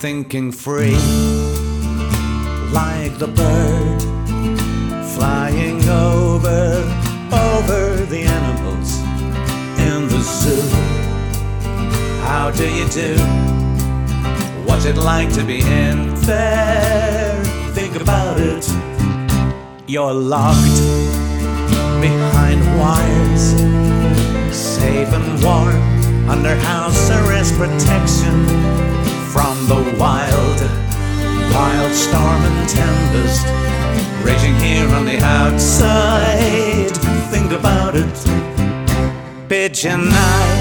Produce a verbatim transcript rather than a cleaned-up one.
thinking free, like the bird flying over, over the animals in the zoo. How do you do? What's it like to be in there? Think about it. You're locked behind wires, safe and warm under house arrest protection from the wild, wild storm and tempest raging here on the outside. Think about it. Pigeon eye